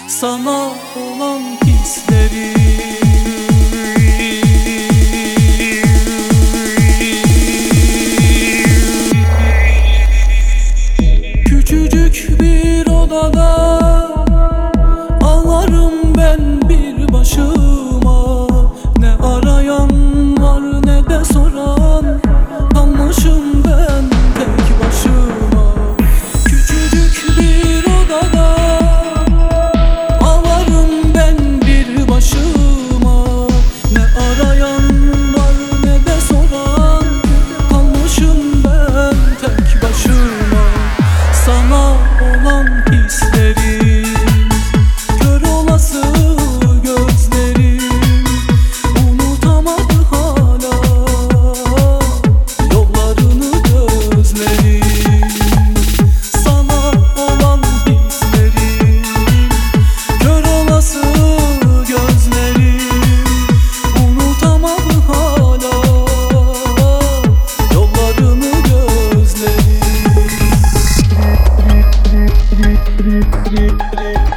sana olan hisleri. Küçücük bir odada ağlarım ben bir başıma. Ne arayan var ne de soran, kalmışım ben tek başıma. Küçücük bir odada ağlarım ben bir başıma. Ne arayan var ne de soran, kalmışım ben tek başıma. Sana olan hislerim, kör olası gözlerim, unutamadı hala yollarını gözlerim. Sana olan hislerim, kör olası gözlerim, unutamadı hala yollarını gözlerim.